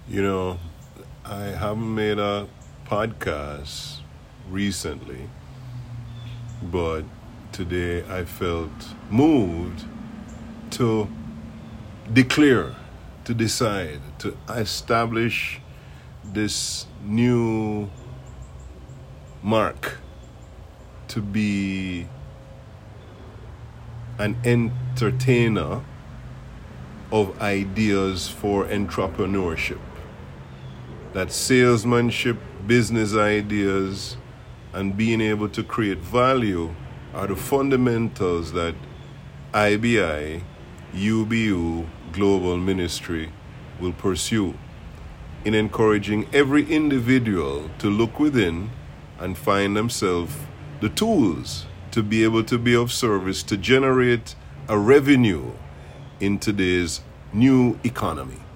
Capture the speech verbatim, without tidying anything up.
You know, I haven't made a podcast recently, but today I felt moved to declare, to decide, to establish this new mark to be an entertainer of ideas for entrepreneurship. That salesmanship, business ideas, and being able to create value are the fundamentals that I B I, U B U Global Ministry will pursue in encouraging every individual to look within and find themselves the tools to be able to be of service to generate a revenue in today's new economy.